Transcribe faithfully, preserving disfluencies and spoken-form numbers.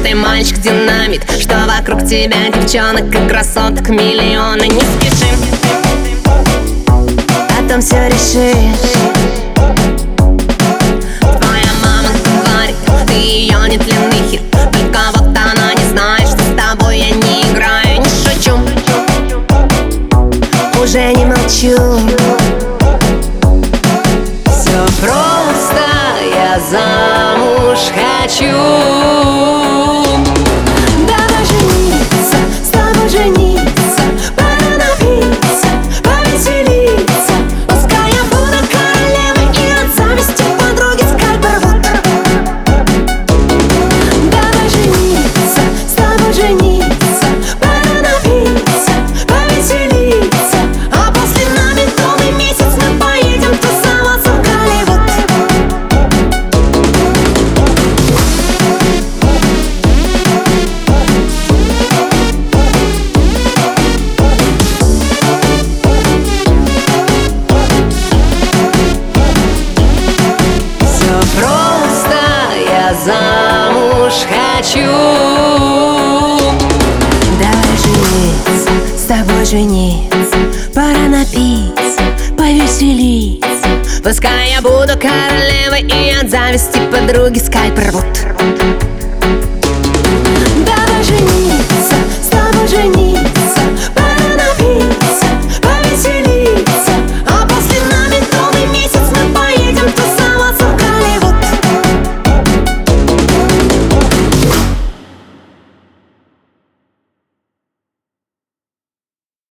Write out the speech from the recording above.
ты мальчик динамит, что вокруг тебя девчонок и красоток миллионы. Не спеши, потом все решишь. Твоя мама говорит, ты ее нетлинный хит, только вот она не знает, что с тобой я не играю. Не шучу, уже не молчу. Все просто, я замуж хочу. Давай жениться, с тобой жениться, пора напиться, повеселиться. Пускай я буду королевой и от зависти подруги скальпы рвут. Давай жениться, с тобой жениться, пора напиться, повеселиться. А после на медовый месяц мы поедем тусоваться в Голливуд. Просто я замуж хочу. Давай жениться, с тобой жениться, пора напиться, повеселиться. Пускай я буду королевой и от зависти подруги скальпы рвут.